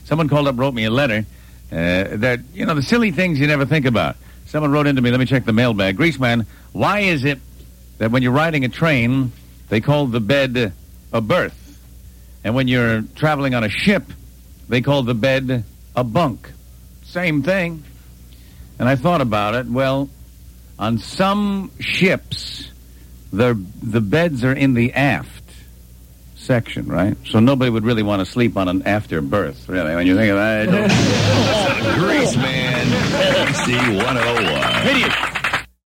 Someone called up, wrote me a letter that, the silly things you never think about. Someone wrote into me, let me check the mailbag. Greaseman, why is it that when you're riding a train, they call the bed a berth? And when you're traveling on a ship, they call the bed a bunk? Same thing. And I thought about it. Well, on some ships, the beds are in the aft section, right? So nobody would really want to sleep on an after berth, really, when you think of that. Greaseman, XC101. Idiot.